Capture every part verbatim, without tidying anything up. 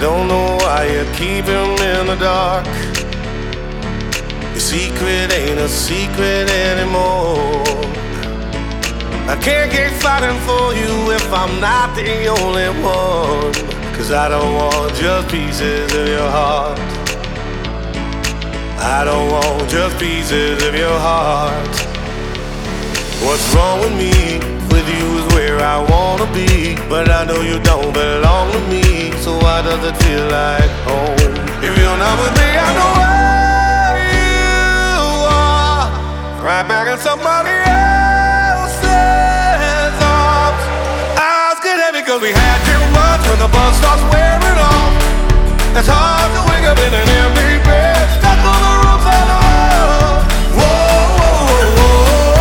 don't know why you keep him in the dark. Your secret ain't a secret anymore. I can't keep fighting for you if I'm not the only one. Cause I don't want just pieces of your heart. I don't want just pieces of your heart. What's wrong with me? With you is where I wanna be. But I know you don't belong to me. So why does it feel like home? If you're not with me, I know where you are. Right back in somebody else's arms. Eyes get heavy cause we had too much. When the bus starts wearing off, it's hard to wake up in an empty bed, stuck on the roof of love. Whoa, whoa, whoa.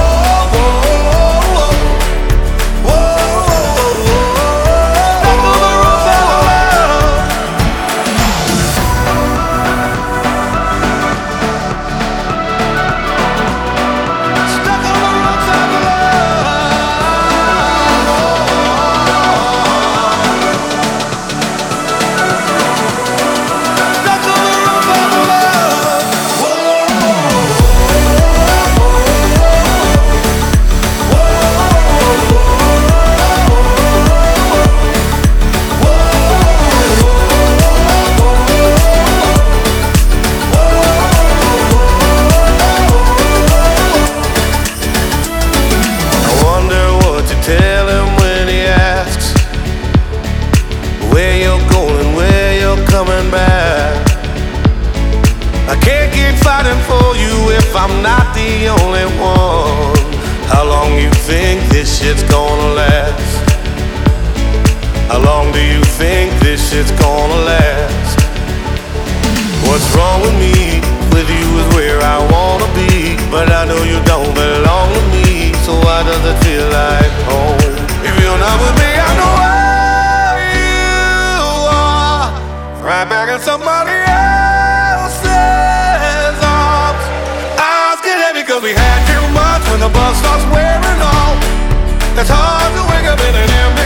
Tell him when he asks where you're going, where you're coming back. I can't keep fighting for you if I'm not the only one. How long you think this shit's gonna last? How long do you think this shit's gonna last? What's wrong with me? With you is where I wanna be. But I know you don't belong to me. So why does it feel like home? If you're not with me, I know where you are. Right back in somebody else's arms. Eyes get heavy cause we had too much. When the bus starts wearing off, it's hard to wake up in an empty